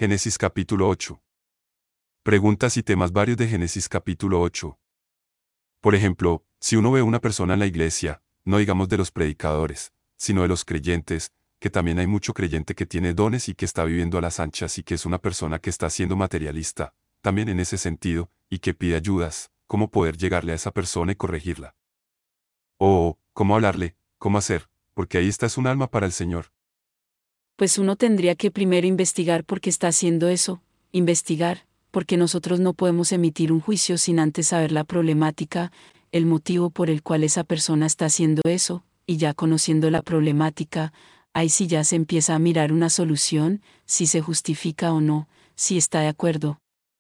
Génesis capítulo 8. Preguntas y temas varios de Génesis capítulo 8. Por ejemplo, si uno ve a una persona en la iglesia, no digamos de los predicadores, sino de los creyentes, que también hay mucho creyente que tiene dones y que está viviendo a las anchas y que es una persona que está siendo materialista, también en ese sentido, y que pide ayudas, cómo poder llegarle a esa persona y corregirla. O, cómo hablarle, cómo hacer, porque ahí está es un alma para el Señor. Pues uno tendría que primero investigar por qué está haciendo eso, investigar, porque nosotros no podemos emitir un juicio sin antes saber la problemática, el motivo por el cual esa persona está haciendo eso, y ya conociendo la problemática, ahí sí ya se empieza a mirar una solución, si se justifica o no, si está de acuerdo.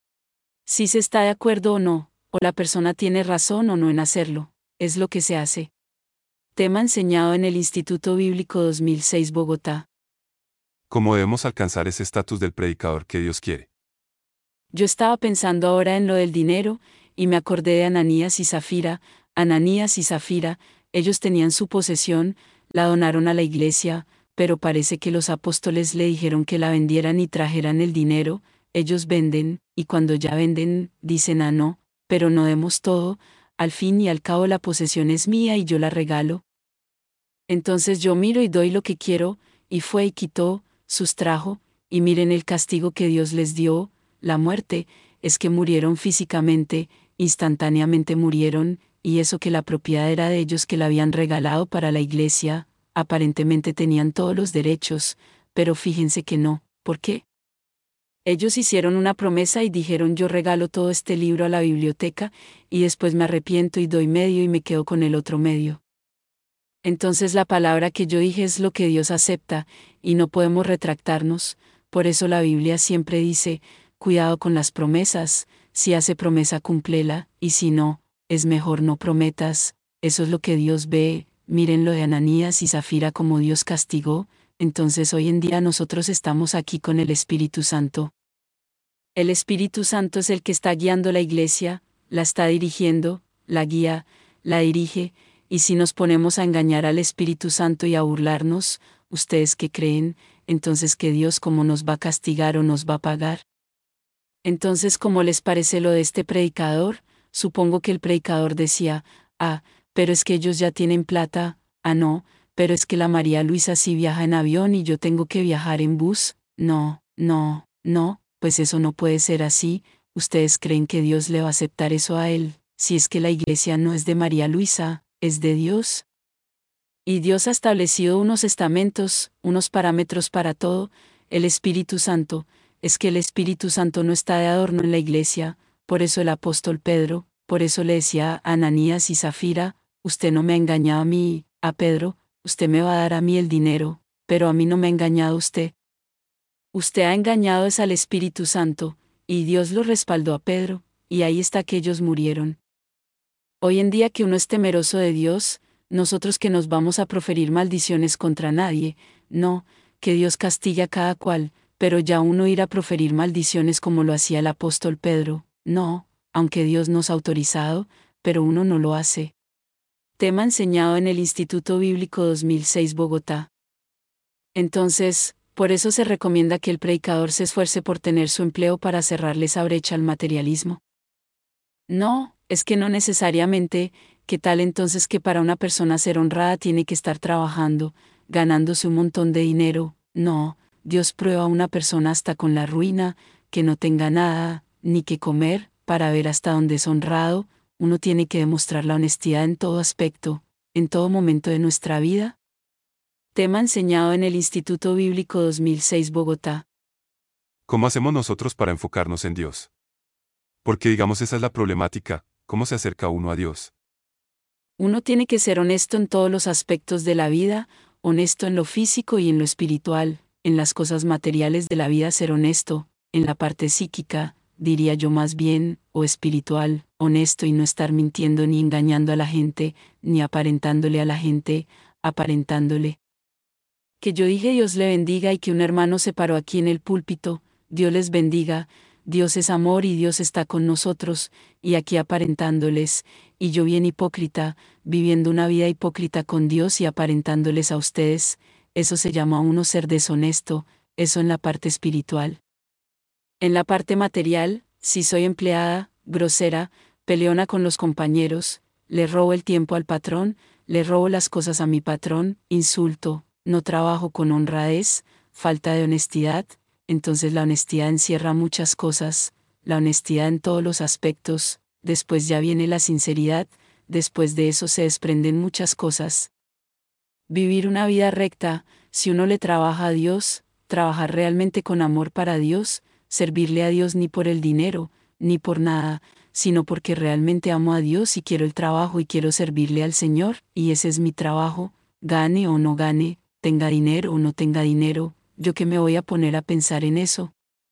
Si se está de acuerdo o no, o la persona tiene razón o no en hacerlo, es lo que se hace. Tema enseñado en el Instituto Bíblico 2006 Bogotá. ¿Cómo debemos alcanzar ese estatus del predicador que Dios quiere? Yo estaba pensando ahora en lo del dinero, y me acordé de Ananías y Zafira. Ananías y Zafira, ellos tenían su posesión, la donaron a la iglesia, pero parece que los apóstoles le dijeron que la vendieran y trajeran el dinero. Ellos venden, y cuando ya venden, dicen no, pero no demos todo, al fin y al cabo la posesión es mía y yo la regalo. Entonces yo miro y doy lo que quiero, y fue y quitó, sustrajo, y miren el castigo que Dios les dio, la muerte, es que murieron físicamente, instantáneamente murieron, y eso que la propiedad era de ellos que la habían regalado para la iglesia, aparentemente tenían todos los derechos, pero fíjense que no, ¿por qué? Ellos hicieron una promesa y dijeron yo regalo todo este libro a la biblioteca, y después me arrepiento y doy medio y me quedo con el otro medio. Entonces la palabra que yo dije es lo que Dios acepta, y no podemos retractarnos, por eso la Biblia siempre dice, cuidado con las promesas, si hace promesa cúmplela, y si no, es mejor no prometas, eso es lo que Dios ve. Miren lo de Ananías y Zafira como Dios castigó, entonces hoy en día nosotros estamos aquí con el Espíritu Santo. El Espíritu Santo es el que está guiando la iglesia, la está dirigiendo, la guía, la dirige, y si nos ponemos a engañar al Espíritu Santo y a burlarnos, ¿ustedes qué creen, entonces que Dios cómo nos va a castigar o nos va a pagar? Entonces, ¿cómo les parece lo de este predicador? Supongo que el predicador decía, pero es que ellos ya tienen plata, no, pero es que la María Luisa sí viaja en avión y yo tengo que viajar en bus, no, no, no, pues eso no puede ser así. ¿Ustedes creen que Dios le va a aceptar eso a él, si es que la iglesia no es de María Luisa, es de Dios? Y Dios ha establecido unos estamentos, unos parámetros para todo, el Espíritu Santo, es que el Espíritu Santo no está de adorno en la iglesia, por eso el apóstol Pedro, por eso le decía a Ananías y Zafira, usted no me ha engañado a mí, a Pedro, usted me va a dar a mí el dinero, pero a mí no me ha engañado usted. Usted ha engañado es al Espíritu Santo, y Dios lo respaldó a Pedro, y ahí está que ellos murieron. Hoy en día que uno es temeroso de Dios, nosotros que nos vamos a proferir maldiciones contra nadie, no, que Dios castigue a cada cual, pero ya uno ir a proferir maldiciones como lo hacía el apóstol Pedro, no, aunque Dios nos ha autorizado, pero uno no lo hace. Tema enseñado en el Instituto Bíblico 2006 Bogotá. Entonces, por eso se recomienda que el predicador se esfuerce por tener su empleo para cerrarle esa brecha al materialismo. No, es que no necesariamente. ¿Qué tal entonces que para una persona ser honrada tiene que estar trabajando, ganándose un montón de dinero? No, Dios prueba a una persona hasta con la ruina, que no tenga nada, ni que comer, para ver hasta dónde es honrado. Uno tiene que demostrar la honestidad en todo aspecto, en todo momento de nuestra vida. Tema enseñado en el Instituto Bíblico 2006 Bogotá. ¿Cómo hacemos nosotros para enfocarnos en Dios? Porque digamos esa es la problemática, ¿cómo se acerca uno a Dios? Uno tiene que ser honesto en todos los aspectos de la vida, honesto en lo físico y en lo espiritual, en las cosas materiales de la vida ser honesto, en la parte psíquica, diría yo más bien, o espiritual, honesto y no estar mintiendo ni engañando a la gente, ni aparentándole a la gente, aparentándole. Que yo dije Dios le bendiga y que un hermano se paró aquí en el púlpito, Dios les bendiga, Dios es amor y Dios está con nosotros, y aquí aparentándoles, y yo bien hipócrita, viviendo una vida hipócrita con Dios y aparentándoles a ustedes, eso se llama a uno ser deshonesto, eso en la parte espiritual. En la parte material, si soy empleada, grosera, peleona con los compañeros, le robo el tiempo al patrón, le robo las cosas a mi patrón, insulto, no trabajo con honradez, falta de honestidad, entonces la honestidad encierra muchas cosas, la honestidad en todos los aspectos, después ya viene la sinceridad, después de eso se desprenden muchas cosas. Vivir una vida recta, si uno le trabaja a Dios, trabajar realmente con amor para Dios, servirle a Dios ni por el dinero, ni por nada, sino porque realmente amo a Dios y quiero el trabajo y quiero servirle al Señor, y ese es mi trabajo, gane o no gane, tenga dinero o no tenga dinero, ¿yo qué me voy a poner a pensar en eso?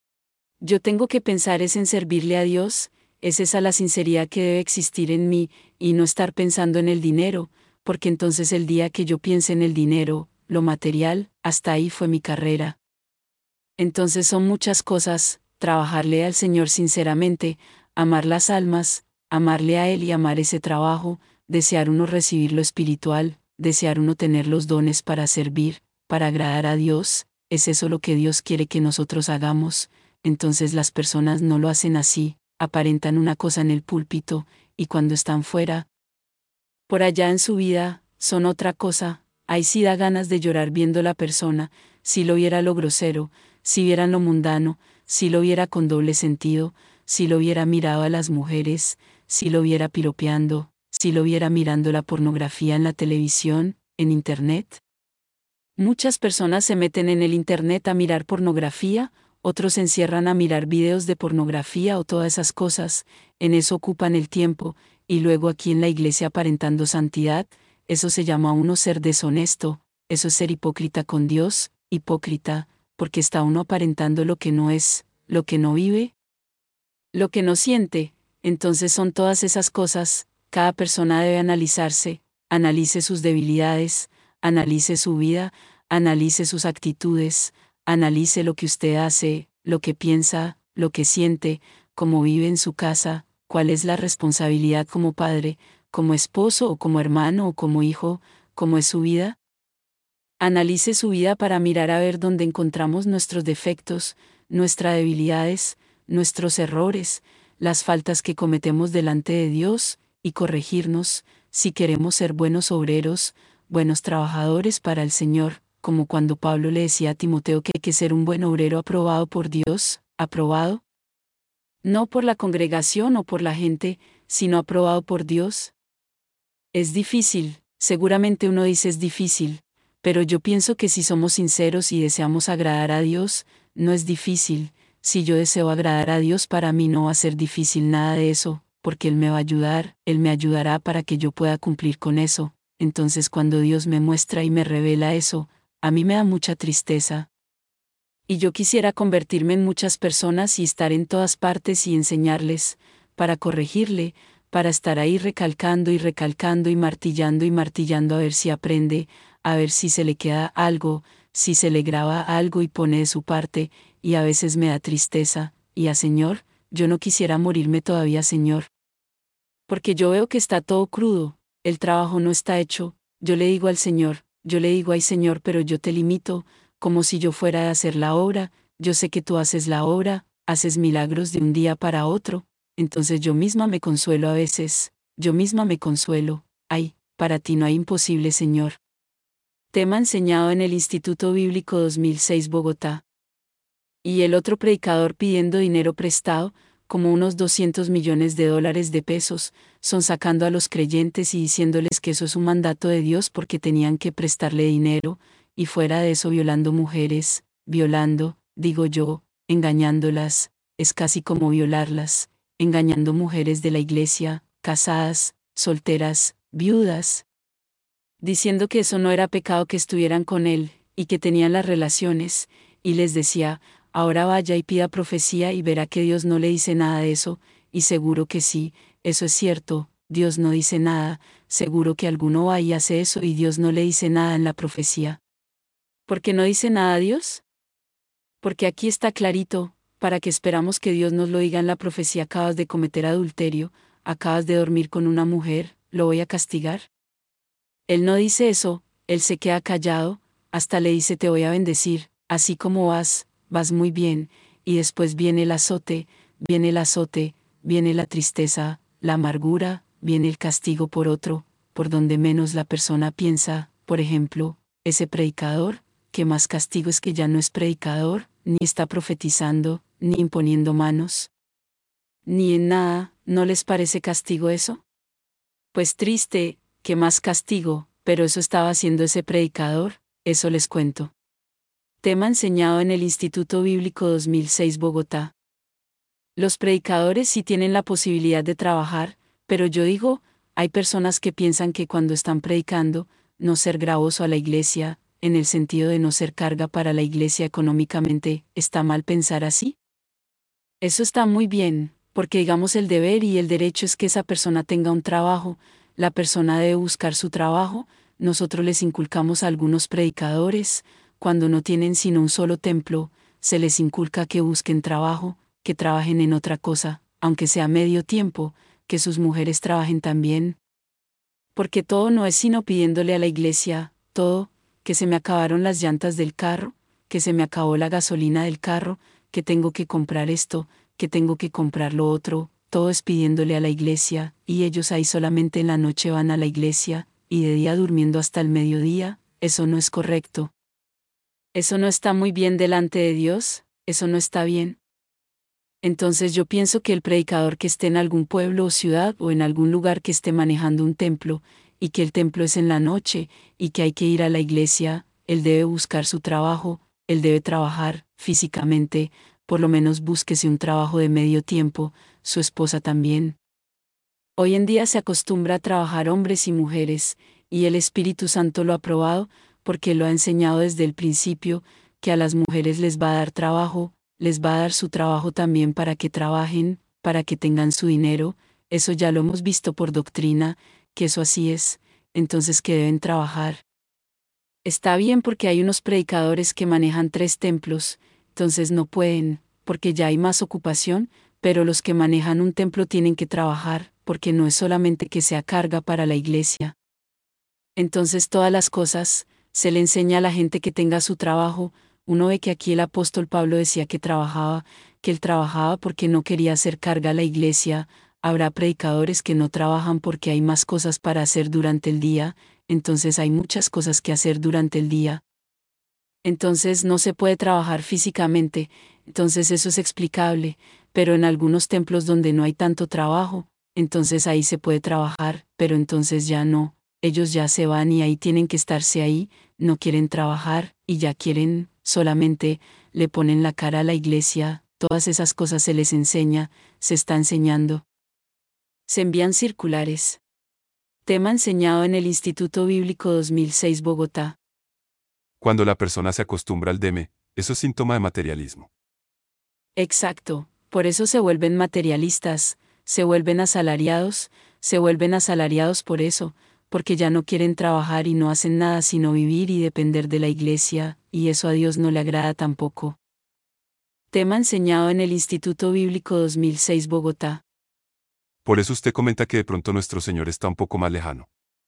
Yo tengo que pensar es en servirle a Dios, es esa la sinceridad que debe existir en mí, y no estar pensando en el dinero, porque entonces el día que yo piense en el dinero, lo material, hasta ahí fue mi carrera. Entonces son muchas cosas, trabajarle al Señor sinceramente, amar las almas, amarle a Él y amar ese trabajo, desear uno recibir lo espiritual, desear uno tener los dones para servir, para agradar a Dios, es eso lo que Dios quiere que nosotros hagamos. Entonces las personas no lo hacen así, aparentan una cosa en el púlpito, y cuando están fuera, por allá en su vida, son otra cosa. Ahí sí da ganas de llorar viendo la persona, si lo viera lo grosero, si vieran lo mundano, si lo viera con doble sentido, si lo viera mirado a las mujeres, si lo viera piropeando, si lo viera mirando la pornografía en la televisión, en internet. Muchas personas se meten en el internet a mirar pornografía, otros se encierran a mirar videos de pornografía o todas esas cosas, en eso ocupan el tiempo, y luego aquí en la iglesia aparentando santidad, eso se llama a uno ser deshonesto, eso es ser hipócrita con Dios, hipócrita, porque está uno aparentando lo que no es, lo que no vive, lo que no siente. Entonces son todas esas cosas, cada persona debe analizarse, analice sus debilidades, analice su vida, analice sus actitudes, analice lo que usted hace, lo que piensa, lo que siente, cómo vive en su casa, cuál es la responsabilidad como padre, como esposo o como hermano o como hijo, cómo es su vida. Analice su vida para mirar a ver dónde encontramos nuestros defectos, nuestras debilidades, nuestros errores, las faltas que cometemos delante de Dios, y corregirnos, si queremos ser buenos obreros, buenos trabajadores para el Señor, como cuando Pablo le decía a Timoteo que hay que ser un buen obrero aprobado por Dios, aprobado, no por la congregación o por la gente, sino aprobado por Dios. Es difícil, seguramente uno dice es difícil, pero yo pienso que si somos sinceros y deseamos agradar a Dios, no es difícil. Si yo deseo agradar a Dios, para mí no va a ser difícil nada de eso, porque Él me va a ayudar, Él me ayudará para que yo pueda cumplir con eso. Entonces cuando Dios me muestra y me revela eso, a mí me da mucha tristeza. Y yo quisiera convertirme en muchas personas y estar en todas partes y enseñarles, para corregirle, para estar ahí recalcando y martillando a ver si aprende, a ver si se le queda algo, si se le graba algo y pone de su parte, y a veces me da tristeza, y a Señor, yo no quisiera morirme todavía, Señor. Porque yo veo que está todo crudo, el trabajo no está hecho, yo le digo al Señor, yo le digo ay Señor, pero yo te limito, como si yo fuera a hacer la obra, yo sé que tú haces la obra, haces milagros de un día para otro, entonces yo misma me consuelo a veces, yo misma me consuelo, ay, para ti no hay imposible, Señor. Tema enseñado en el Instituto Bíblico 2006 Bogotá. Y el otro predicador pidiendo dinero prestado, como unos 200 millones de dólares de pesos, son sacando a los creyentes y diciéndoles que eso es un mandato de Dios porque tenían que prestarle dinero, y fuera de eso violando mujeres, violando, digo yo, engañándolas, es casi como violarlas, engañando mujeres de la iglesia, casadas, solteras, viudas, diciendo que eso no era pecado que estuvieran con él, y que tenían las relaciones, y les decía, ahora vaya y pida profecía y verá que Dios no le dice nada de eso, y seguro que sí, eso es cierto, Dios no dice nada, seguro que alguno va y hace eso y Dios no le dice nada en la profecía. ¿Por qué no dice nada a Dios? Porque aquí está clarito, para que esperamos que Dios nos lo diga en la profecía: acabas de cometer adulterio, acabas de dormir con una mujer, ¿lo voy a castigar? Él no dice eso, él se queda callado, hasta le dice te voy a bendecir, así como vas, vas muy bien, y después viene el azote, viene el azote, viene la tristeza, la amargura, viene el castigo por otro, por donde menos la persona piensa, por ejemplo, ese predicador, que más castigo es que ya no es predicador, ni está profetizando, ni imponiendo manos. Ni en nada, ¿no les parece castigo eso? Pues triste, que más castigo, pero eso estaba haciendo ese predicador, eso les cuento. Tema enseñado en el Instituto Bíblico 2006 Bogotá. Los predicadores sí tienen la posibilidad de trabajar, pero yo digo, hay personas que piensan que cuando están predicando, no ser gravoso a la iglesia, en el sentido de no ser carga para la iglesia económicamente, ¿está mal pensar así? Eso está muy bien, porque digamos el deber y el derecho es que esa persona tenga un trabajo, la persona debe buscar su trabajo, nosotros les inculcamos a algunos predicadores, cuando no tienen sino un solo templo, se les inculca que busquen trabajo, que trabajen en otra cosa, aunque sea medio tiempo, que sus mujeres trabajen también. Porque todo no es sino pidiéndole a la iglesia, todo, que se me acabaron las llantas del carro, que se me acabó la gasolina del carro, que tengo que comprar esto, que tengo que comprar lo otro, todo es pidiéndole a la iglesia, y ellos ahí solamente en la noche van a la iglesia, y de día durmiendo hasta el mediodía, eso no es correcto. Eso no está muy bien delante de Dios, eso no está bien. Entonces yo pienso que el predicador que esté en algún pueblo o ciudad o en algún lugar que esté manejando un templo, y que el templo es en la noche, y que hay que ir a la iglesia, él debe buscar su trabajo, él debe trabajar físicamente, por lo menos búsquese un trabajo de medio tiempo, su esposa también. Hoy en día se acostumbra a trabajar hombres y mujeres, y el Espíritu Santo lo ha probado, porque lo ha enseñado desde el principio, que a las mujeres les va a dar trabajo, les va a dar su trabajo también para que trabajen, para que tengan su dinero, eso ya lo hemos visto por doctrina, que eso así es, entonces que deben trabajar. Está bien porque hay unos predicadores que manejan 3 templos, entonces no pueden, porque ya hay más ocupación, pero los que manejan un templo tienen que trabajar, porque no es solamente que sea carga para la iglesia. Entonces todas las cosas, se le enseña a la gente que tenga su trabajo. Uno ve que aquí el apóstol Pablo decía que él trabajaba porque no quería hacer carga a la iglesia. Habrá predicadores que no trabajan porque hay más cosas para hacer durante el día, entonces hay muchas cosas que hacer durante el día. Entonces no se puede trabajar físicamente, entonces eso es explicable, pero en algunos templos donde no hay tanto trabajo, entonces ahí se puede trabajar, pero entonces ya no, ellos ya se van y ahí tienen que estarse ahí, no quieren trabajar, y ya quieren, solamente, le ponen la cara a la iglesia, todas esas cosas se les enseña, se está enseñando. Se envían circulares. Tema enseñado en el Instituto Bíblico 2006 Bogotá. Cuando la persona se acostumbra al deme, eso es síntoma de materialismo. Exacto, por eso se vuelven materialistas, se vuelven asalariados por eso, porque ya no quieren trabajar y no hacen nada sino vivir y depender de la iglesia, y eso a Dios no le agrada tampoco. Tema enseñado en el Instituto Bíblico 2006 Bogotá. Por eso usted comenta que de pronto nuestro Señor está un poco más lejano.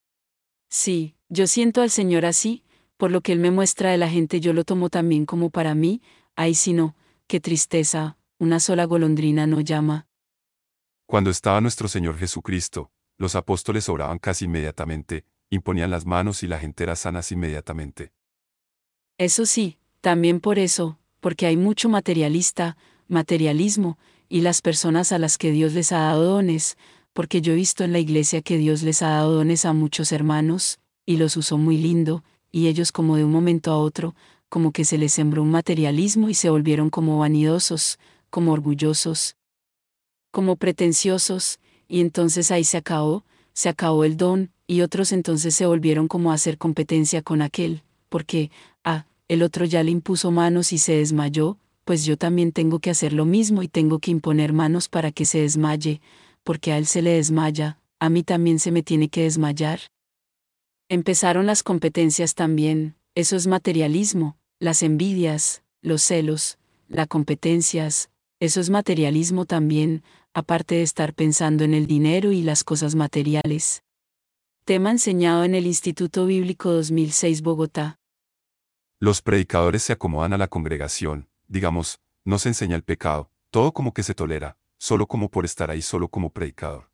Sí, yo siento al Señor así, por lo que Él me muestra de la gente yo lo tomo también como para mí, ay si no, qué tristeza, una sola golondrina no llama. Cuando estaba nuestro Señor Jesucristo, los apóstoles oraban casi inmediatamente, imponían las manos y la gente era sana inmediatamente. Eso sí, también por eso, porque hay mucho materialismo, y las personas a las que Dios les ha dado dones, porque yo he visto en la iglesia que Dios les ha dado dones a muchos hermanos, y los usó muy lindo, y ellos como de un momento a otro, como que se les sembró un materialismo y se volvieron como vanidosos, como orgullosos, como pretenciosos, y entonces ahí se acabó el don, y otros entonces se volvieron como a hacer competencia con aquel, porque, el otro ya le impuso manos y se desmayó, pues yo también tengo que hacer lo mismo y tengo que imponer manos para que se desmaye, porque a él se le desmaya, a mí también se me tiene que desmayar. Empezaron las competencias también, eso es materialismo, las envidias, los celos, las competencias, eso es materialismo también, aparte de estar pensando en el dinero y las cosas materiales. Tema enseñado en el Instituto Bíblico 2006 Bogotá. Los predicadores se acomodan a la congregación, digamos, no se enseña el pecado, todo como que se tolera, solo como por estar ahí, solo como predicador.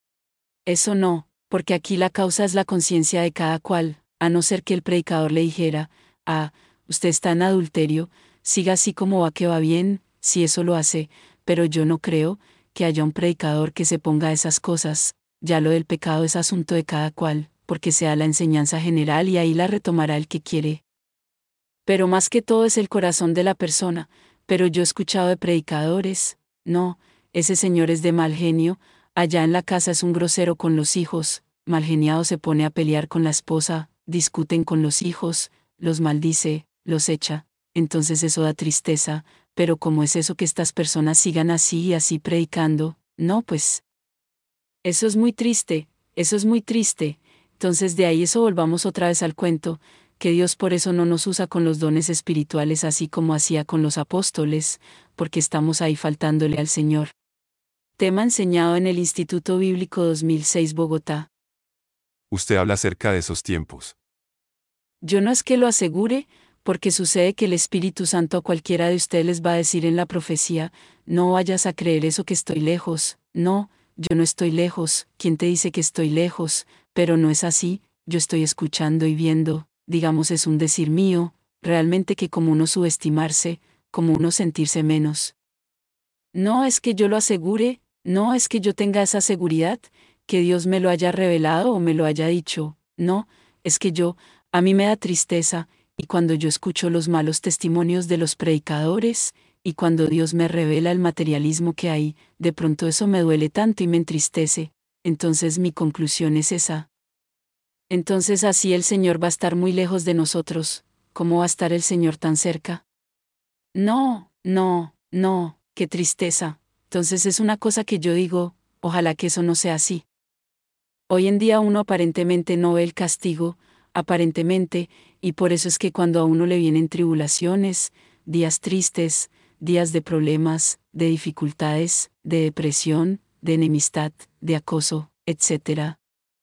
Eso no, porque aquí la causa es la conciencia de cada cual, a no ser que el predicador le dijera, usted está en adulterio, siga así como va que va bien, si eso lo hace, pero yo no creo que haya un predicador que se ponga a esas cosas, ya lo del pecado es asunto de cada cual, porque sea la enseñanza general y ahí la retomará el que quiere. Pero más que todo es el corazón de la persona, pero yo he escuchado de predicadores, no, ese señor es de mal genio, allá en la casa es un grosero con los hijos, malgeniado se pone a pelear con la esposa, discuten con los hijos, los maldice, los echa, entonces eso da tristeza, pero ¿cómo es eso que estas personas sigan así y así predicando? No, pues. Eso es muy triste, eso es muy triste. Entonces de ahí eso volvamos otra vez al cuento, que Dios por eso no nos usa con los dones espirituales así como hacía con los apóstoles, porque estamos ahí faltándole al Señor. Tema enseñado en el Instituto Bíblico 2006 Bogotá. Usted habla acerca de esos tiempos. Yo no es que lo asegure, porque sucede que el Espíritu Santo a cualquiera de ustedes les va a decir en la profecía, no vayas a creer eso que estoy lejos, no, yo no estoy lejos, ¿quién te dice que estoy lejos? Pero no es así, yo estoy escuchando y viendo, digamos es un decir mío, realmente que como uno subestimarse, como uno sentirse menos. No es que yo lo asegure, no es que yo tenga esa seguridad, que Dios me lo haya revelado o me lo haya dicho, no, es que a mí me da tristeza, y cuando yo escucho los malos testimonios de los predicadores, y cuando Dios me revela el materialismo que hay, de pronto eso me duele tanto y me entristece, entonces mi conclusión es esa. Entonces así el Señor va a estar muy lejos de nosotros, ¿cómo va a estar el Señor tan cerca? No, no, no, qué tristeza. Entonces es una cosa que yo digo, ojalá que eso no sea así. Hoy en día uno aparentemente no ve el castigo, aparentemente, y por eso es que cuando a uno le vienen tribulaciones, días tristes, días de problemas, de dificultades, de depresión, de enemistad, de acoso, etc.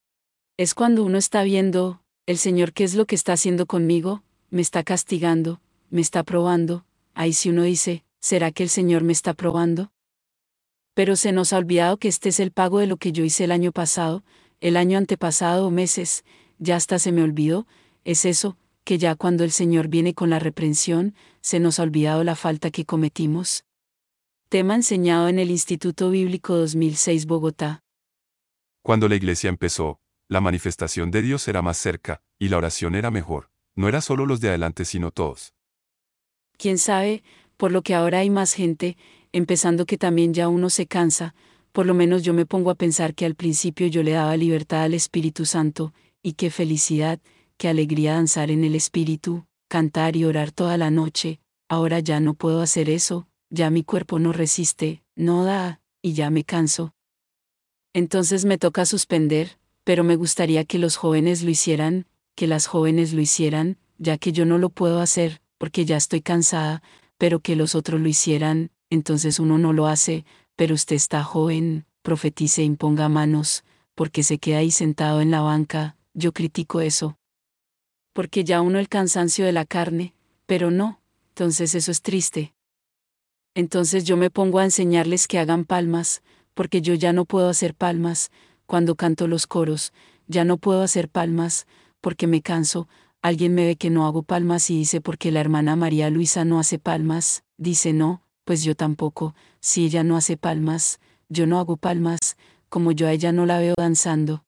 Es cuando uno está viendo, el Señor, ¿qué es lo que está haciendo conmigo? Me está castigando, me está probando. Ahí sí uno dice, ¿será que el Señor me está probando? Pero se nos ha olvidado que este es el pago de lo que yo hice el año pasado, el año antepasado o meses, ya hasta se me olvidó, es eso, que ya cuando el Señor viene con la reprensión, se nos ha olvidado la falta que cometimos. Tema enseñado en el Instituto Bíblico 2006 Bogotá. Cuando la iglesia empezó, la manifestación de Dios era más cerca, y la oración era mejor. No era solo los de adelante sino todos. Quién sabe, por lo que ahora hay más gente, empezando que también ya uno se cansa, por lo menos yo me pongo a pensar que al principio yo le daba libertad al Espíritu Santo, y qué felicidad, qué alegría danzar en el Espíritu, cantar y orar toda la noche, ahora ya no puedo hacer eso, ya mi cuerpo no resiste, no da, y ya me canso. Entonces me toca suspender, pero me gustaría que los jóvenes lo hicieran, que las jóvenes lo hicieran, ya que yo no lo puedo hacer, porque ya estoy cansada, pero que los otros lo hicieran, entonces uno no lo hace, pero usted está joven, profetice e imponga manos, porque se queda ahí sentado en la banca, yo critico eso. Porque ya uno el cansancio de la carne, pero no, entonces eso es triste. Entonces yo me pongo a enseñarles que hagan palmas, porque yo ya no puedo hacer palmas, cuando canto los coros, ya no puedo hacer palmas, porque me canso, alguien me ve que no hago palmas y dice porque la hermana María Luisa no hace palmas, dice no, pues yo tampoco, si ella no hace palmas, yo no hago palmas, como yo a ella no la veo danzando.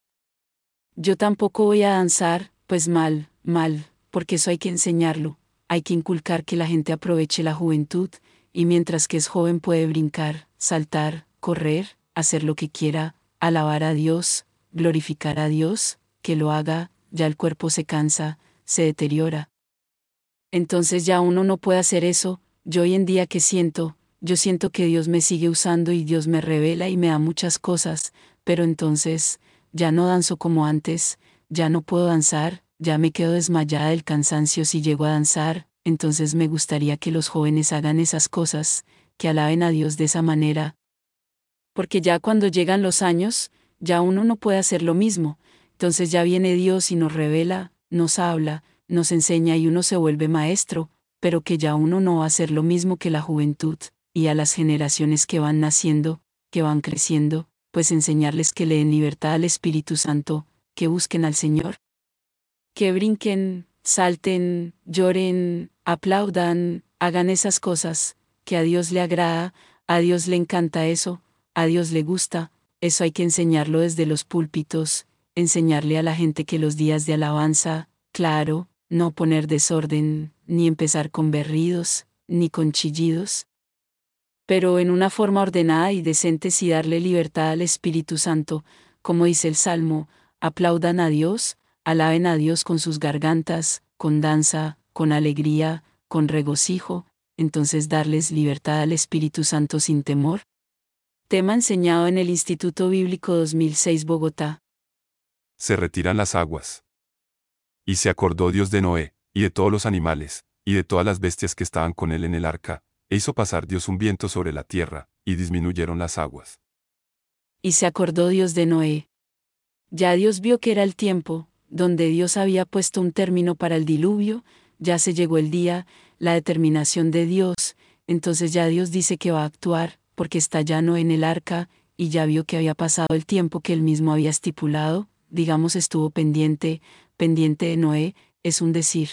Yo tampoco voy a danzar, pues mal, mal, porque eso hay que enseñarlo, hay que inculcar que la gente aproveche la juventud, y mientras que es joven puede brincar, saltar, correr, hacer lo que quiera, alabar a Dios, glorificar a Dios, que lo haga, ya el cuerpo se cansa, se deteriora. Entonces ya uno no puede hacer eso, yo hoy en día que siento, yo siento que Dios me sigue usando y Dios me revela y me da muchas cosas, pero entonces, ya no danzo como antes, ya no puedo danzar, ya me quedo desmayada del cansancio si llego a danzar, entonces me gustaría que los jóvenes hagan esas cosas, que alaben a Dios de esa manera. Porque ya cuando llegan los años, ya uno no puede hacer lo mismo, entonces ya viene Dios y nos revela, nos habla, nos enseña y uno se vuelve maestro, pero que ya uno no va a hacer lo mismo que la juventud, y a las generaciones que van naciendo, que van creciendo, pues enseñarles que le den libertad al Espíritu Santo, que busquen al Señor. Que brinquen, salten, lloren, aplaudan, hagan esas cosas, que a Dios le agrada, a Dios le encanta eso, a Dios le gusta, eso hay que enseñarlo desde los púlpitos, enseñarle a la gente que los días de alabanza, claro, no poner desorden, ni empezar con berridos, ni con chillidos, pero en una forma ordenada y decente y darle libertad al Espíritu Santo, como dice el Salmo, aplaudan a Dios, alaben a Dios con sus gargantas, con danza, con alegría, con regocijo, entonces darles libertad al Espíritu Santo sin temor. Tema enseñado en el Instituto Bíblico 2006 Bogotá. Se retiran las aguas. Y se acordó Dios de Noé, y de todos los animales, y de todas las bestias que estaban con él en el arca, e hizo pasar Dios un viento sobre la tierra, y disminuyeron las aguas. Y se acordó Dios de Noé. Ya Dios vio que era el tiempo, donde Dios había puesto un término para el diluvio, ya se llegó el día, la determinación de Dios, entonces ya Dios dice que va a actuar, porque está ya Noé en el arca, y ya vio que había pasado el tiempo que él mismo había estipulado, digamos estuvo pendiente de Noé, es un decir.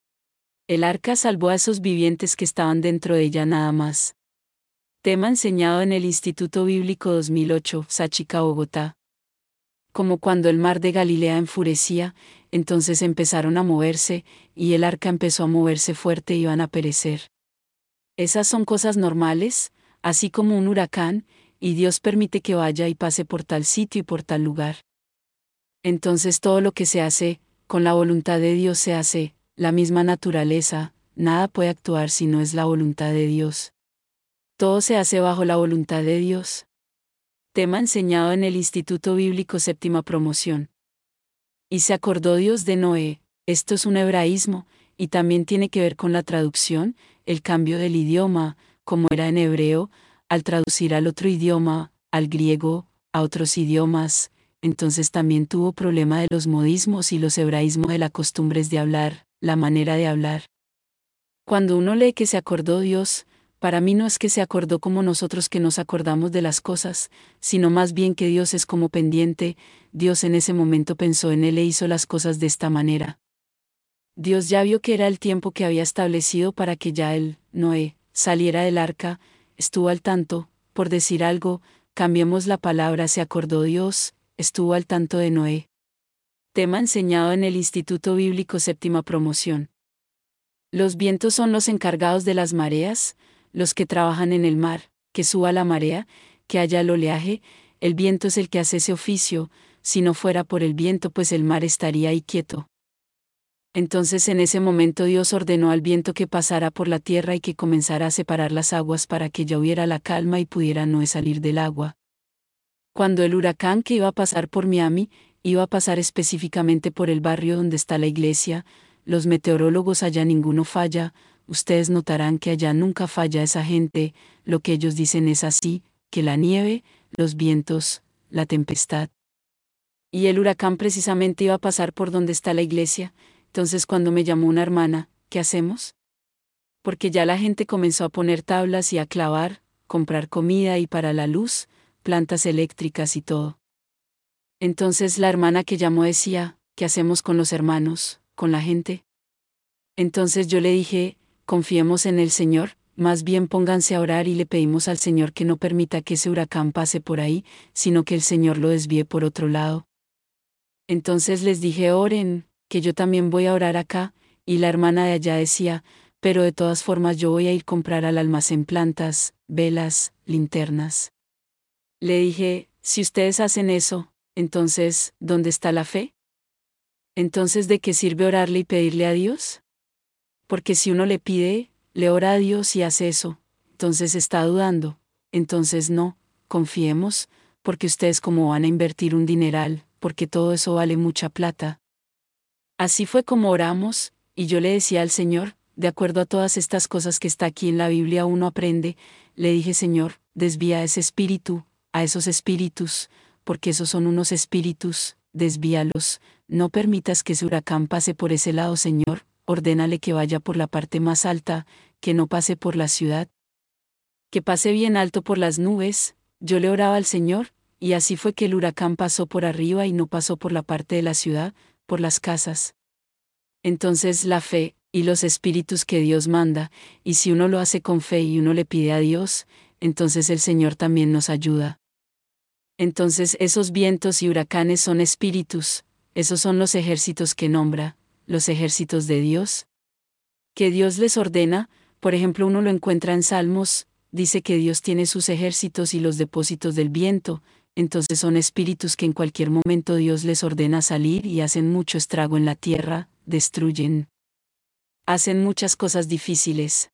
El arca salvó a esos vivientes que estaban dentro de ella nada más. Tema enseñado en el Instituto Bíblico 2008, Sáchica, Bogotá. Como cuando el mar de Galilea enfurecía, entonces empezaron a moverse, y el arca empezó a moverse fuerte y iban a perecer. Esas son cosas normales, así como un huracán, y Dios permite que vaya y pase por tal sitio y por tal lugar. Entonces todo lo que se hace, con la voluntad de Dios se hace, la misma naturaleza, nada puede actuar si no es la voluntad de Dios. Todo se hace bajo la voluntad de Dios. Tema enseñado en el Instituto Bíblico Séptima Promoción. Y se acordó Dios de Noé, esto es un hebraísmo, y también tiene que ver con la traducción, el cambio del idioma, como era en hebreo, al traducir al otro idioma, al griego, a otros idiomas, entonces también tuvo problema de los modismos y los hebraísmos de las costumbres de hablar, la manera de hablar. Cuando uno lee que se acordó Dios, para mí no es que se acordó como nosotros que nos acordamos de las cosas, sino más bien que Dios es como pendiente, Dios en ese momento pensó en él e hizo las cosas de esta manera. Dios ya vio que era el tiempo que había establecido para que ya él, Noé, saliera del arca, estuvo al tanto, por decir algo, cambiemos la palabra se acordó Dios, estuvo al tanto de Noé. Tema enseñado en el Instituto Bíblico Séptima Promoción. Los vientos son los encargados de las mareas, los que trabajan en el mar, que suba la marea, que haya el oleaje, el viento es el que hace ese oficio, si no fuera por el viento pues el mar estaría ahí quieto. Entonces en ese momento Dios ordenó al viento que pasara por la tierra y que comenzara a separar las aguas para que ya hubiera la calma y pudiera Noé salir del agua. Cuando el huracán que iba a pasar por Miami, iba a pasar específicamente por el barrio donde está la iglesia, los meteorólogos allá ninguno falla, ustedes notarán que allá nunca falla esa gente, lo que ellos dicen es así, que la nieve, los vientos, la tempestad. Y el huracán precisamente iba a pasar por donde está la iglesia, entonces cuando me llamó una hermana, ¿qué hacemos? Porque ya la gente comenzó a poner tablas y a clavar, comprar comida y para la luz, plantas eléctricas y todo. Entonces la hermana que llamó decía, ¿qué hacemos con los hermanos, con la gente? Entonces yo le dije, confiemos en el Señor, más bien pónganse a orar y le pedimos al Señor que no permita que ese huracán pase por ahí, sino que el Señor lo desvíe por otro lado. Entonces les dije, oren, que yo también voy a orar acá, y la hermana de allá decía, pero de todas formas yo voy a ir a comprar al almacén plantas, velas, linternas. Le dije, si ustedes hacen eso, entonces, ¿dónde está la fe? Entonces, ¿de qué sirve orarle y pedirle a Dios? Porque si uno le pide, le ora a Dios y hace eso, entonces está dudando, entonces no, confiemos, porque ustedes como van a invertir un dineral, porque todo eso vale mucha plata. Así fue como oramos, y yo le decía al Señor, de acuerdo a todas estas cosas que está aquí en la Biblia uno aprende, le dije Señor, desvía ese espíritu, a esos espíritus, porque esos son unos espíritus, desvíalos, no permitas que ese huracán pase por ese lado Señor, ordénale que vaya por la parte más alta, que no pase por la ciudad. que pase bien alto por las nubes. Yo le oraba al Señor, y así fue que el huracán pasó por arriba y no pasó por la parte de la ciudad, por las casas. Entonces la fe, y los espíritus que Dios manda, y si uno lo hace con fe y uno le pide a Dios, entonces el Señor también nos ayuda. Entonces esos vientos y huracanes son espíritus, esos son los ejércitos que nombra, los ejércitos de Dios. Que Dios les ordena, por ejemplo uno lo encuentra en Salmos, dice que Dios tiene sus ejércitos y los depósitos del viento, entonces son espíritus que en cualquier momento Dios les ordena salir y hacen mucho estrago en la tierra, destruyen. Hacen muchas cosas difíciles.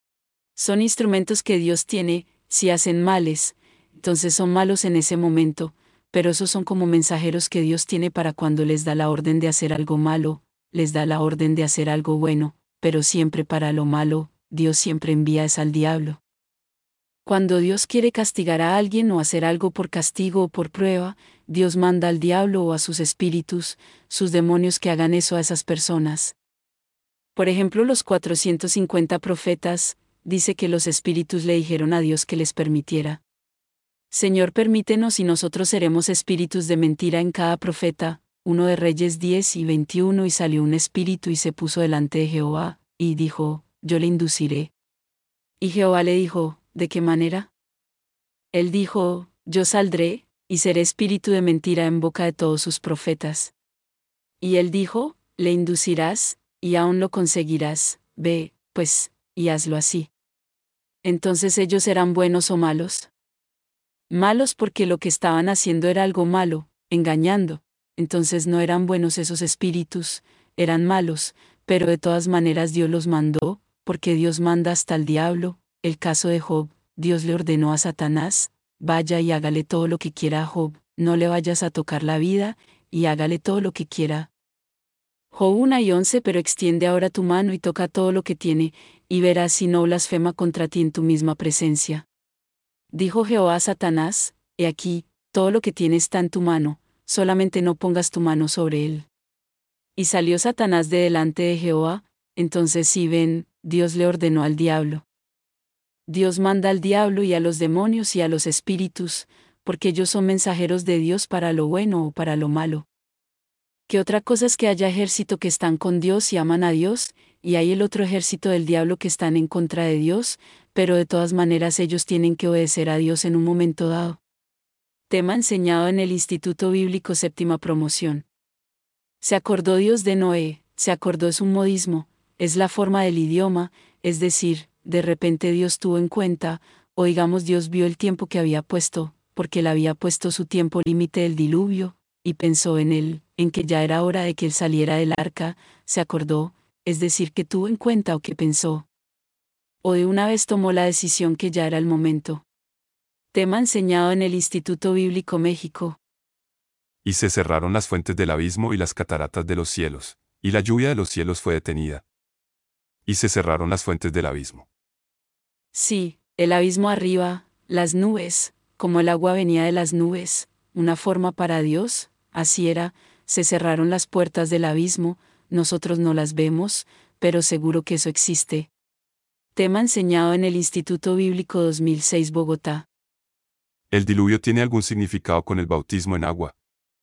Son instrumentos que Dios tiene, si hacen males, entonces son malos en ese momento, pero esos son como mensajeros que Dios tiene para cuando les da la orden de hacer algo malo, les da la orden de hacer algo bueno, pero siempre para lo malo, Dios siempre envía es al diablo. Cuando Dios quiere castigar a alguien o hacer algo por castigo o por prueba, Dios manda al diablo o a sus espíritus, sus demonios que hagan eso a esas personas. Por ejemplo, los 450 profetas, dice que los espíritus le dijeron a Dios que les permitiera. Señor, permítenos y nosotros seremos espíritus de mentira en cada profeta. 1 de Reyes 10:21 y salió un espíritu y se puso delante de Jehová, y dijo, yo le induciré. Y Jehová le dijo, ¿de qué manera? Él dijo, yo saldré, y seré espíritu de mentira en boca de todos sus profetas. Y él dijo, le inducirás, y aún lo conseguirás, ve, pues, y hazlo así. Entonces ellos eran buenos o malos. Malos porque lo que estaban haciendo era algo malo, engañando, entonces no eran buenos esos espíritus, eran malos, pero de todas maneras Dios los mandó, porque Dios manda hasta al diablo. El caso de Job, Dios le ordenó a Satanás, vaya y hágale todo lo que quiera a Job, no le vayas a tocar la vida, y hágale todo lo que quiera. Job 1:11 Pero extiende ahora tu mano y toca todo lo que tiene, y verás si no blasfema contra ti en tu misma presencia. Dijo Jehová a Satanás, he aquí, todo lo que tiene está en tu mano, solamente no pongas tu mano sobre él. Y salió Satanás de delante de Jehová, entonces si ven, Dios le ordenó al diablo. Dios manda al diablo y a los demonios y a los espíritus, porque ellos son mensajeros de Dios para lo bueno o para lo malo. Que otra cosa es que haya ejército que están con Dios y aman a Dios, y hay el otro ejército del diablo que están en contra de Dios, pero de todas maneras ellos tienen que obedecer a Dios en un momento dado. Tema enseñado en el Instituto Bíblico Séptima Promoción. Se acordó Dios de Noé, se acordó es un modismo, es la forma del idioma, es decir, de repente Dios tuvo en cuenta, o digamos Dios vio el tiempo que había puesto, porque él había puesto su tiempo límite del diluvio, y pensó en él, en que ya era hora de que él saliera del arca, se acordó, es decir que tuvo en cuenta o que pensó. O de una vez tomó la decisión que ya era el momento. Tema enseñado en el Instituto Bíblico México. Y se cerraron las fuentes del abismo y las cataratas de los cielos, y la lluvia de los cielos fue detenida. Y se cerraron las fuentes del abismo. Sí, el abismo arriba, las nubes, como el agua venía de las nubes, una forma para Dios, así era, se cerraron las puertas del abismo, nosotros no las vemos, pero seguro que eso existe. Tema enseñado en el Instituto Bíblico 2006 Bogotá. ¿El diluvio tiene algún significado con el bautismo en agua?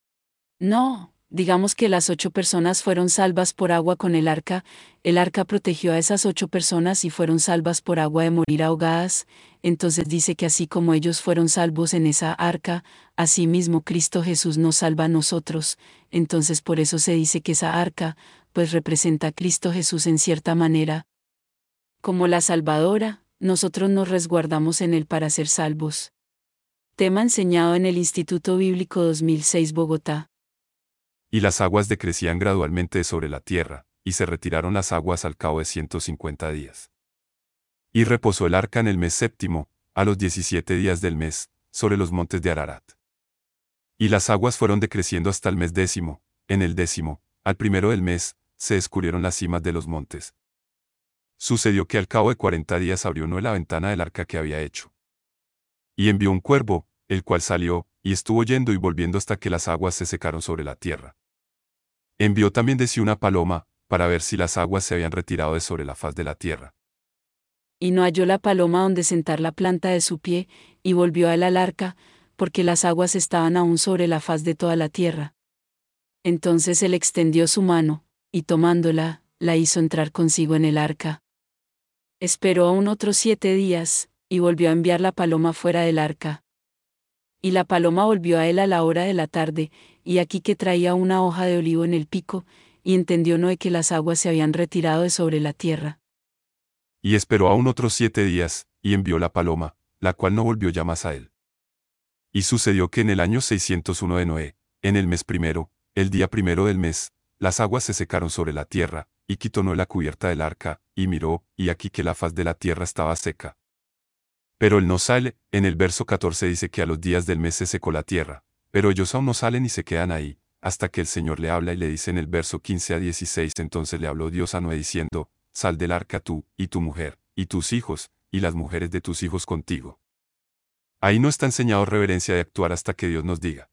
No, digamos que las 8 personas fueron salvas por agua con el arca protegió a esas 8 personas y fueron salvas por agua de morir ahogadas, entonces dice que así como ellos fueron salvos en esa arca, asimismo Cristo Jesús nos salva a nosotros, entonces por eso se dice que esa arca, pues representa a Cristo Jesús en cierta manera. Como la Salvadora, nosotros nos resguardamos en él para ser salvos. Tema enseñado en el Instituto Bíblico 2006 Bogotá. Y las aguas decrecían gradualmente sobre la tierra, y se retiraron las aguas al cabo de 150 días. Y reposó el arca en el mes séptimo, a los 17 días del mes, sobre los montes de Ararat. Y las aguas fueron decreciendo hasta el mes décimo, en el décimo, al primero del mes, se descubrieron las cimas de los montes. Sucedió que al cabo de 40 días abrió Noé la ventana del arca que había hecho. Y envió un cuervo, el cual salió, y estuvo yendo y volviendo hasta que las aguas se secaron sobre la tierra. Envió también de sí una paloma, para ver si las aguas se habían retirado de sobre la faz de la tierra. Y no halló la paloma donde sentar la planta de su pie, y volvió a él al arca, porque las aguas estaban aún sobre la faz de toda la tierra. Entonces él extendió su mano, y tomándola, la hizo entrar consigo en el arca. Esperó aún otros 7 días, y volvió a enviar la paloma fuera del arca. Y la paloma volvió a él a la hora de la tarde, y aquí que traía una hoja de olivo en el pico, y entendió Noé que las aguas se habían retirado de sobre la tierra. Y esperó aún otros 7 días, y envió la paloma, la cual no volvió ya más a él. Y sucedió que en el año 601 de Noé, en el mes primero, el día primero del mes, las aguas se secaron sobre la tierra, y quitó Noé la cubierta del arca, y miró, y aquí que la faz de la tierra estaba seca. Pero él no sale, en el verso 14 dice que a los días del mes se secó la tierra, pero ellos aún no salen y se quedan ahí, hasta que el Señor le habla y le dice en el verso 15 a 16, entonces le habló Dios a Noé diciendo, sal del arca tú, y tu mujer, y tus hijos, y las mujeres de tus hijos contigo. Ahí no está enseñado reverencia de actuar hasta que Dios nos diga.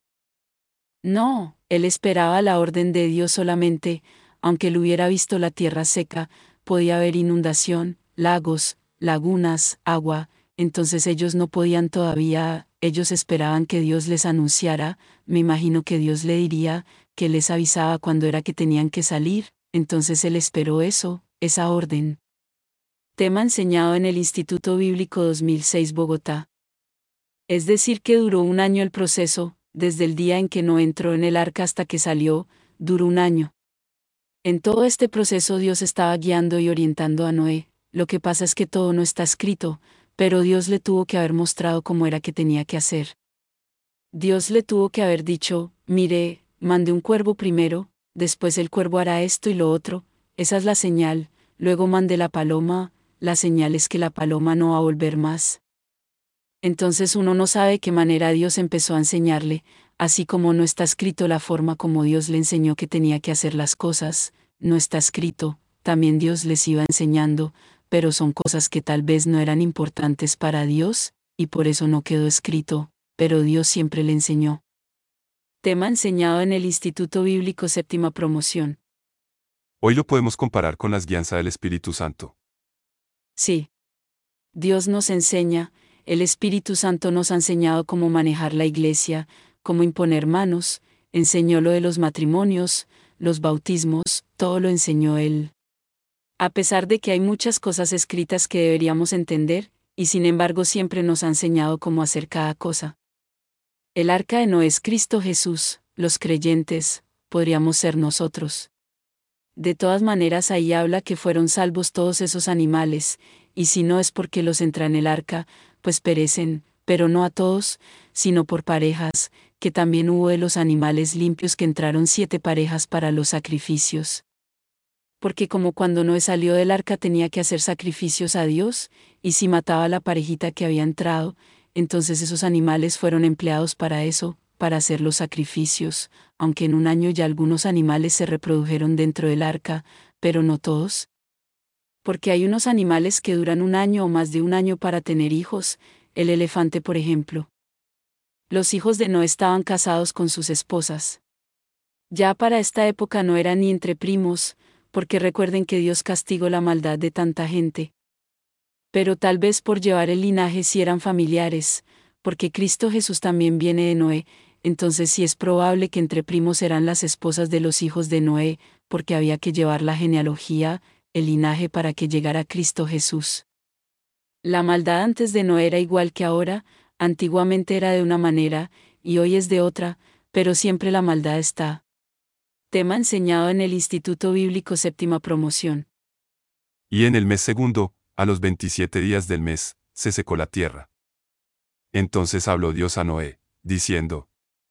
No, él esperaba la orden de Dios solamente, aunque él hubiera visto la tierra seca, podía haber inundación, lagos, lagunas, agua, entonces ellos no podían todavía, ellos esperaban que Dios les anunciara, me imagino que Dios le diría, que les avisaba cuando era que tenían que salir, entonces él esperó eso, esa orden. Tema enseñado en el Instituto Bíblico 2006 Bogotá. Es decir que duró un año el proceso, desde el día en que no entró en el arca hasta que salió, duró un año. En todo este proceso Dios estaba guiando y orientando a Noé, lo que pasa es que todo no está escrito, pero Dios le tuvo que haber mostrado cómo era que tenía que hacer. Dios le tuvo que haber dicho, mire, mande un cuervo primero, después el cuervo hará esto y lo otro, esa es la señal, luego mande la paloma, la señal es que la paloma no va a volver más. Entonces uno no sabe qué manera Dios empezó a enseñarle, así como no está escrito la forma como Dios le enseñó que tenía que hacer las cosas, no está escrito, también Dios les iba enseñando, pero son cosas que tal vez no eran importantes para Dios, y por eso no quedó escrito, pero Dios siempre le enseñó. Tema enseñado en el Instituto Bíblico Séptima Promoción. Hoy lo podemos comparar con las guianzas del Espíritu Santo. Sí. Dios nos enseña, el Espíritu Santo nos ha enseñado cómo manejar la iglesia, cómo imponer manos, enseñó lo de los matrimonios, los bautismos, todo lo enseñó Él. A pesar de que hay muchas cosas escritas que deberíamos entender, y sin embargo siempre nos ha enseñado cómo hacer cada cosa. El arca de Noé es Cristo Jesús, los creyentes, podríamos ser nosotros. De todas maneras ahí habla que fueron salvos todos esos animales, y si no es porque los entra en el arca, pues perecen, pero no a todos, sino por parejas, que también hubo de los animales limpios que entraron 7 parejas para los sacrificios. Porque como cuando Noé salió del arca tenía que hacer sacrificios a Dios, y si mataba a la parejita que había entrado, entonces esos animales fueron empleados para eso, para hacer los sacrificios, aunque en un año ya algunos animales se reprodujeron dentro del arca, pero no todos. Porque hay unos animales que duran un año o más de un año para tener hijos, el elefante por ejemplo. Los hijos de Noé estaban casados con sus esposas. Ya para esta época no eran ni entre primos, porque recuerden que Dios castigó la maldad de tanta gente. Pero tal vez por llevar el linaje sí eran familiares, porque Cristo Jesús también viene de Noé, entonces sí es probable que entre primos eran las esposas de los hijos de Noé, porque había que llevar la genealogía, el linaje para que llegara Cristo Jesús. La maldad antes de Noé era igual que ahora, antiguamente era de una manera, y hoy es de otra, pero siempre la maldad está. Tema enseñado en el Instituto Bíblico Séptima Promoción. Y en el mes segundo, a los 27 días del mes, se secó la tierra. Entonces habló Dios a Noé, diciendo,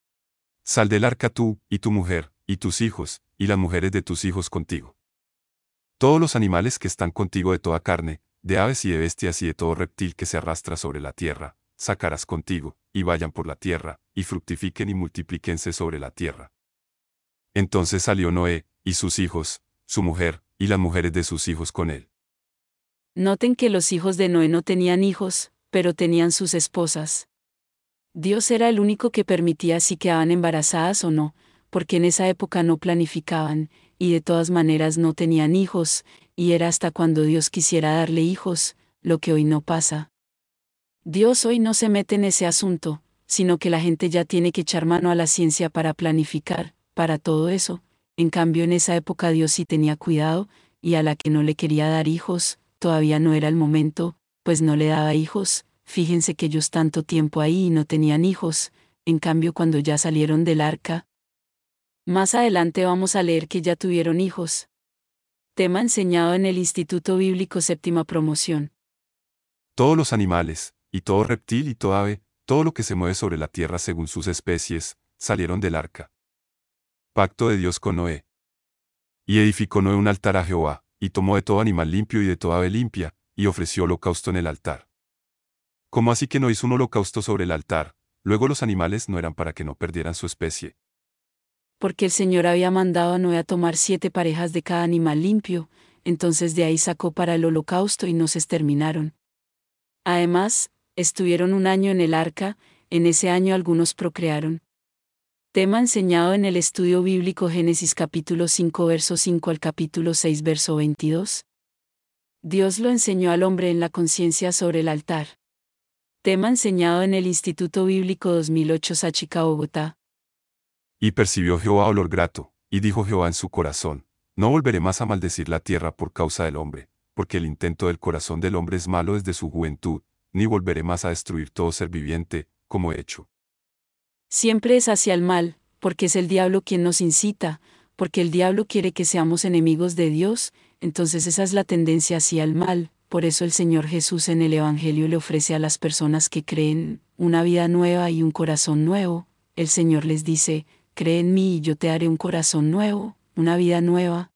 sal del arca tú, y tu mujer, y tus hijos, y las mujeres de tus hijos contigo. Todos los animales que están contigo de toda carne, de aves y de bestias y de todo reptil que se arrastra sobre la tierra, sacarás contigo, y vayan por la tierra, y fructifiquen y multiplíquense sobre la tierra. Entonces salió Noé, y sus hijos, su mujer, y las mujeres de sus hijos con él. Noten que los hijos de Noé no tenían hijos, pero tenían sus esposas. Dios era el único que permitía si quedaban embarazadas o no, porque en esa época no planificaban, y de todas maneras no tenían hijos, y era hasta cuando Dios quisiera darle hijos, lo que hoy no pasa. Dios hoy no se mete en ese asunto, sino que la gente ya tiene que echar mano a la ciencia para planificar, para todo eso. En cambio en esa época Dios sí tenía cuidado, y a la que no le quería dar hijos, todavía no era el momento, pues no le daba hijos. Fíjense que ellos tanto tiempo ahí y no tenían hijos, en cambio cuando ya salieron del arca. Más adelante vamos a leer que ya tuvieron hijos. Tema enseñado en el Instituto Bíblico Séptima Promoción. Todos los animales, y todo reptil y toda ave, todo lo que se mueve sobre la tierra según sus especies, salieron del arca. Pacto de Dios con Noé. Y edificó Noé un altar a Jehová, y tomó de todo animal limpio y de toda ave limpia, y ofreció holocausto en el altar. ¿Cómo así que no hizo un holocausto sobre el altar? Luego los animales no eran para que no perdieran su especie. Porque el Señor había mandado a Noé a tomar 7 parejas de cada animal limpio, entonces de ahí sacó para el holocausto y no se exterminaron. Además, estuvieron un año en el arca, en ese año algunos procrearon. Tema enseñado en el estudio bíblico Génesis capítulo 5 verso 5 al capítulo 6 verso 22. Dios lo enseñó al hombre en la conciencia sobre el altar. Tema enseñado en el Instituto Bíblico 2008 Sáchica, Bogotá. Y percibió Jehová olor grato, y dijo Jehová en su corazón, no volveré más a maldecir la tierra por causa del hombre, porque el intento del corazón del hombre es malo desde su juventud, ni volveré más a destruir todo ser viviente, como he hecho. Siempre es hacia el mal, porque es el diablo quien nos incita, porque el diablo quiere que seamos enemigos de Dios, entonces esa es la tendencia hacia el mal. Por eso el Señor Jesús en el Evangelio le ofrece a las personas que creen una vida nueva y un corazón nuevo. El Señor les dice, cree en mí y yo te haré un corazón nuevo, una vida nueva.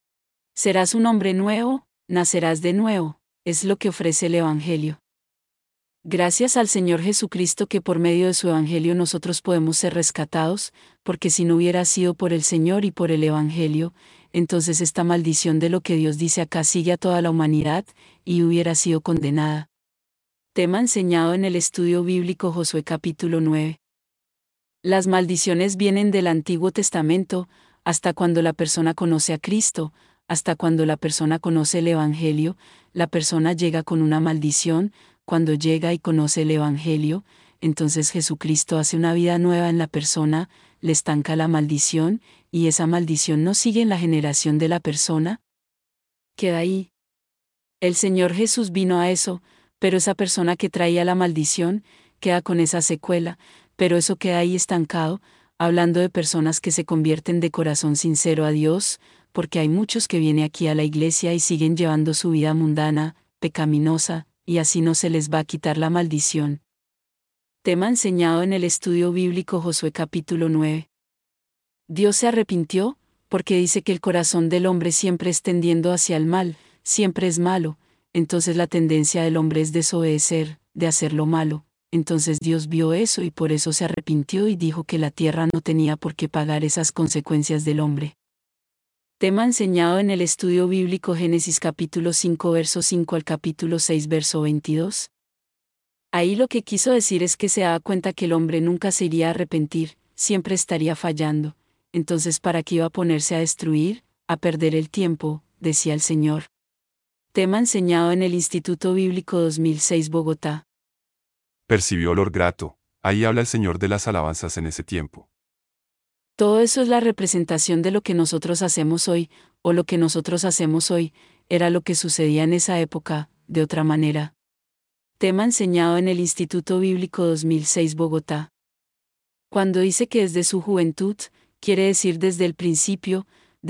Serás un hombre nuevo, nacerás de nuevo, es lo que ofrece el Evangelio. Gracias al Señor Jesucristo que por medio de su Evangelio nosotros podemos ser rescatados, porque si no hubiera sido por el Señor y por el Evangelio, entonces esta maldición de lo que Dios dice acá sigue a toda la humanidad, y hubiera sido condenada. Tema enseñado en el estudio bíblico Josué capítulo 9. Las maldiciones vienen del Antiguo Testamento, hasta cuando la persona conoce a Cristo, hasta cuando la persona conoce el Evangelio, la persona llega con una maldición. Cuando llega y conoce el Evangelio, entonces Jesucristo hace una vida nueva en la persona, le estanca la maldición, y esa maldición no sigue en la generación de la persona. Queda ahí. El Señor Jesús vino a eso, pero esa persona que traía la maldición, queda con esa secuela, pero eso queda ahí estancado, hablando de personas que se convierten de corazón sincero a Dios, porque hay muchos que vienen aquí a la iglesia y siguen llevando su vida mundana, pecaminosa, y así no se les va a quitar la maldición. Tema enseñado en el estudio bíblico Josué capítulo 9. Dios se arrepintió, porque dice que el corazón del hombre siempre es tendiendo hacia el mal, siempre es malo, entonces la tendencia del hombre es desobedecer, de hacer lo malo. Entonces Dios vio eso y por eso se arrepintió y dijo que la tierra no tenía por qué pagar esas consecuencias del hombre. Tema enseñado en el estudio bíblico Génesis capítulo 5 verso 5 al capítulo 6 verso 22. Ahí lo que quiso decir es que se daba cuenta que el hombre nunca se iría a arrepentir, siempre estaría fallando. Entonces ¿para qué iba a ponerse a destruir, a perder el tiempo?, decía el Señor. Tema enseñado en el Instituto Bíblico 2006 Bogotá. Percibió olor grato, ahí habla el Señor de las alabanzas en ese tiempo. Todo eso es la representación de lo que nosotros hacemos hoy, o lo que nosotros hacemos hoy, era lo que sucedía en esa época, de otra manera. Tema enseñado en el Instituto Bíblico 2006 Bogotá. Cuando dice que desde su juventud, quiere decir desde el principio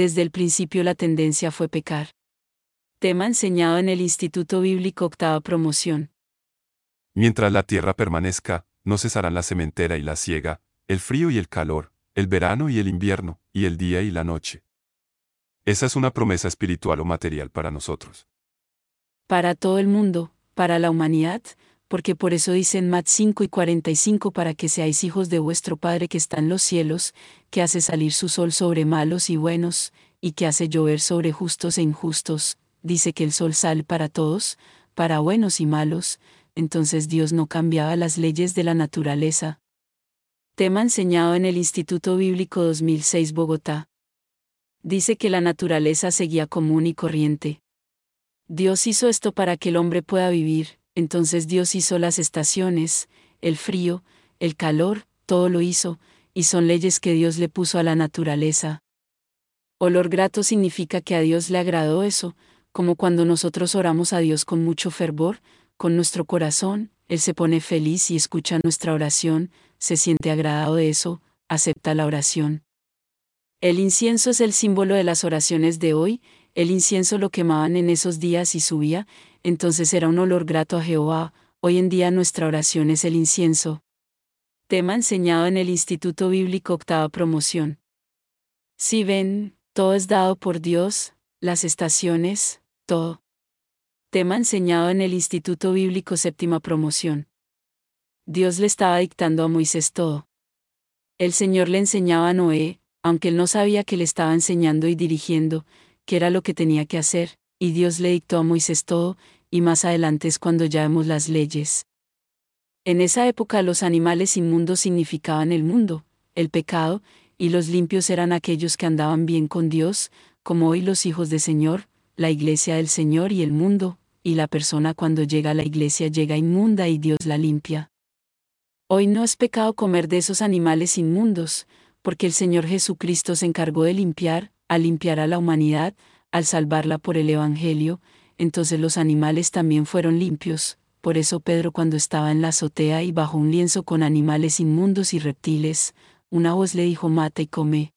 la tendencia fue pecar. Tema enseñado en el Instituto Bíblico Octava Promoción. Mientras la tierra permanezca, no cesarán la sementera y la siega, el frío y el calor, el verano y el invierno, y el día y la noche. Esa es una promesa espiritual o material para nosotros. Para todo el mundo, para la humanidad, porque por eso dicen Mat 5 y 45 para que seáis hijos de vuestro Padre que está en los cielos, que hace salir su sol sobre malos y buenos, y que hace llover sobre justos e injustos, dice que el sol sale para todos, para buenos y malos, entonces Dios no cambiaba las leyes de la naturaleza. Tema enseñado en el Instituto Bíblico 2006 Bogotá. Dice que la naturaleza seguía común y corriente. Dios hizo esto para que el hombre pueda vivir, entonces Dios hizo las estaciones, el frío, el calor, todo lo hizo, y son leyes que Dios le puso a la naturaleza. Olor grato significa que a Dios le agradó eso, como cuando nosotros oramos a Dios con mucho fervor, con nuestro corazón, Él se pone feliz y escucha nuestra oración, se siente agradado de eso, acepta la oración. El incienso es el símbolo de las oraciones de hoy, el incienso lo quemaban en esos días y subía, entonces era un olor grato a Jehová, hoy en día nuestra oración es el incienso. Tema enseñado en el Instituto Bíblico Octava Promoción. Si ven, todo es dado por Dios, las estaciones, todo. Tema enseñado en el Instituto Bíblico Séptima Promoción. Dios le estaba dictando a Moisés todo. El Señor le enseñaba a Noé, aunque él no sabía que le estaba enseñando y dirigiendo, qué era lo que tenía que hacer, y Dios le dictó a Moisés todo, y más adelante es cuando ya vemos las leyes. En esa época los animales inmundos significaban el mundo, el pecado, y los limpios eran aquellos que andaban bien con Dios, como hoy los hijos del Señor, la iglesia del Señor y el mundo, y la persona cuando llega a la iglesia llega inmunda y Dios la limpia. Hoy no es pecado comer de esos animales inmundos, porque el Señor Jesucristo se encargó de limpiar a la humanidad, al salvarla por el Evangelio, entonces los animales también fueron limpios. Por eso Pedro cuando estaba en la azotea y bajo un lienzo con animales inmundos y reptiles, una voz le dijo mata y come.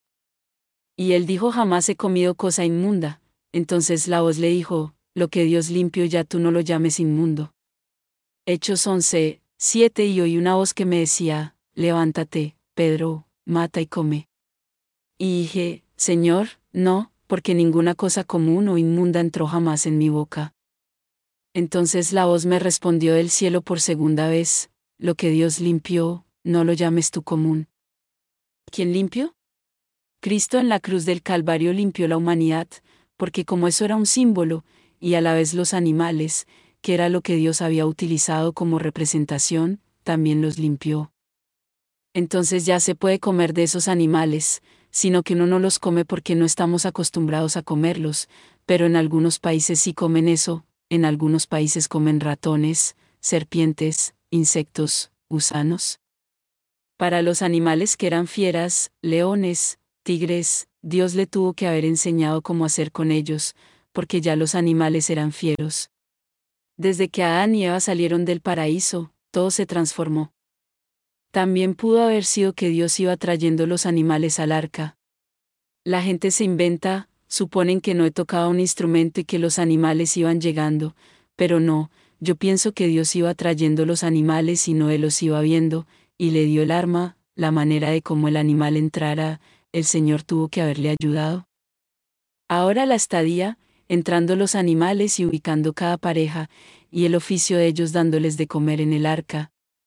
Y él dijo jamás he comido cosa inmunda, entonces la voz le dijo, lo que Dios limpió ya tú no lo llames inmundo. Hechos 11:7 y oí una voz que me decía, levántate, Pedro, mata y come. Y dije, Señor, no, porque ninguna cosa común o inmunda entró jamás en mi boca. Entonces la voz me respondió del cielo por segunda vez, lo que Dios limpió, no lo llames tú común. ¿Quién limpió? Cristo en la cruz del Calvario limpió la humanidad, porque como eso era un símbolo, y a la vez los animales, que era lo que Dios había utilizado como representación, también los limpió. Entonces ya se puede comer de esos animales, sino que uno no los come porque no estamos acostumbrados a comerlos, pero en algunos países sí comen eso, en algunos países comen ratones, serpientes, insectos, gusanos. Para los animales que eran fieras, leones, tigres, Dios le tuvo que haber enseñado cómo hacer con ellos, porque ya los animales eran fieros. Desde que Adán y Eva salieron del paraíso, todo se transformó. También pudo haber sido que Dios iba trayendo los animales al arca. La gente se inventa, suponen que no he tocado un instrumento y que los animales iban llegando, pero no, yo pienso que Dios iba trayendo los animales y Noé los iba viendo, y le dio el arma, la manera de cómo el animal entrara, el Señor tuvo que haberle ayudado. Ahora la estadía, entrando los animales y ubicando cada pareja, y el oficio de ellos dándoles de comer en el arca.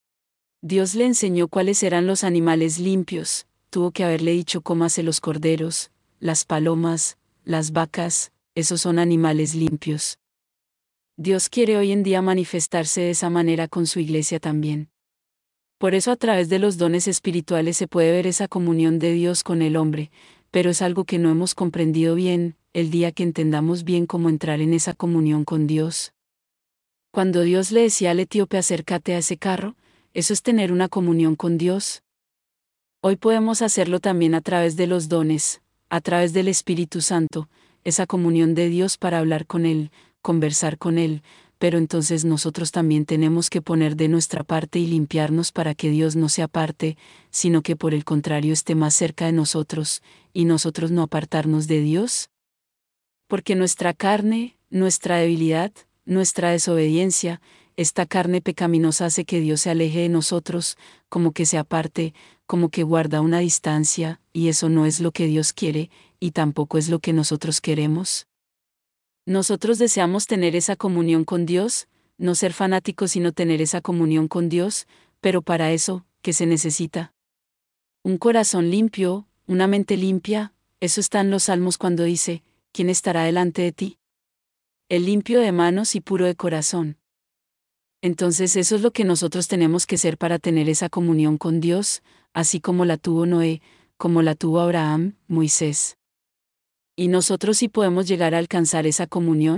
Dios le enseñó cuáles eran los animales limpios, tuvo que haberle dicho cómo hace los corderos, las palomas, las vacas, esos son animales limpios. Dios quiere hoy en día manifestarse de esa manera con su iglesia también. Por eso a través de los dones espirituales se puede ver esa comunión de Dios con el hombre, pero es algo que no hemos comprendido bien, el día que entendamos bien cómo entrar en esa comunión con Dios. Cuando Dios le decía al etíope acércate a ese carro, eso es tener una comunión con Dios. Hoy podemos hacerlo también a través de los dones, a través del Espíritu Santo, esa comunión de Dios para hablar con Él, conversar con Él, pero entonces nosotros también tenemos que poner de nuestra parte y limpiarnos para que Dios no se aparte, sino que por el contrario esté más cerca de nosotros, y nosotros no apartarnos de Dios. Porque nuestra carne, nuestra debilidad, nuestra desobediencia, esta carne pecaminosa hace que Dios se aleje de nosotros, como que se aparte, como que guarda una distancia, y eso no es lo que Dios quiere, y tampoco es lo que nosotros queremos. Nosotros deseamos tener esa comunión con Dios, no ser fanáticos sino tener esa comunión con Dios, pero para eso, ¿qué se necesita? Un corazón limpio, una mente limpia, eso está en los Salmos cuando dice, ¿quién estará delante de ti? El limpio de manos y puro de corazón. Entonces eso es lo que nosotros tenemos que ser para tener esa comunión con Dios, así como la tuvo Noé, como la tuvo Abraham, Moisés. Y nosotros sí podemos llegar a alcanzar esa comunión,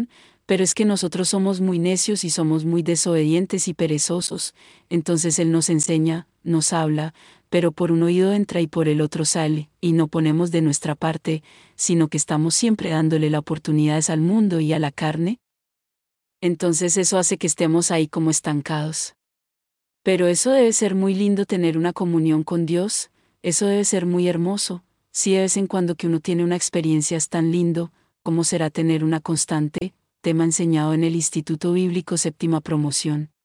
Pero es que nosotros somos muy necios y somos muy desobedientes y perezosos, entonces Él nos enseña, nos habla, pero por un oído entra y por el otro sale, y no ponemos de nuestra parte, sino que estamos siempre dándole las oportunidades al mundo y a la carne. Entonces eso hace que estemos ahí como estancados. Pero eso debe ser muy lindo tener una comunión con Dios, eso debe ser muy hermoso, si de vez en cuando que uno tiene una experiencia es tan lindo, ¿cómo será tener una constante? Tema enseñado en el Instituto Bíblico Séptima Promoción.